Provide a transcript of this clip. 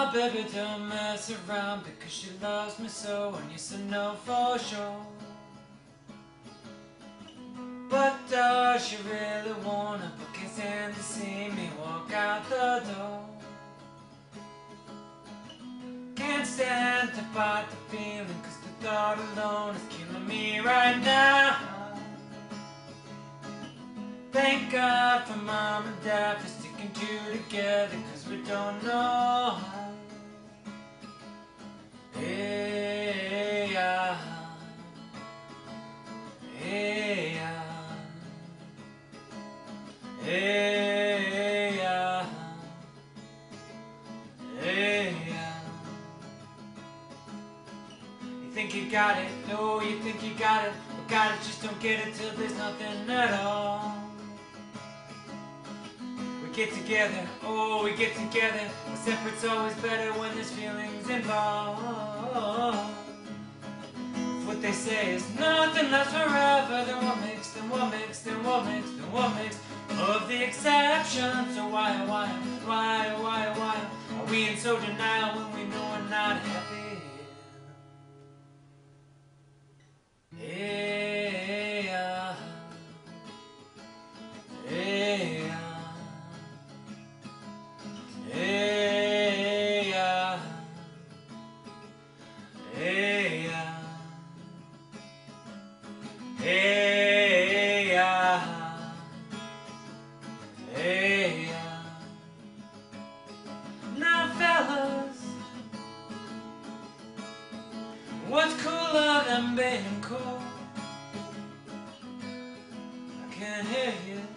Oh, baby, don't mess around because she loves me so, and you said no for sure. But does she really wanna book his hand to see me walk out the door? Can't stand to fight the feeling, cause the thought alone is killing me right now. Thank God for mom and dad for sticking two together, cause we don't know how. Hey, hey, hey, hey. You think you got it, no, you think you got it, but got it, just don't get it till there's nothing at all. We get together, oh, we get together, but separate's always better when there's feelings involved. If what they say is nothing lasts forever, then what makes, then what makes, then what makes, then what makes of the exception? So why are we in so denial when we know we're not happy? Hey, hey, hey, hey, hey, hey. Now fellas, what's cooler than being cool? I can't hear you.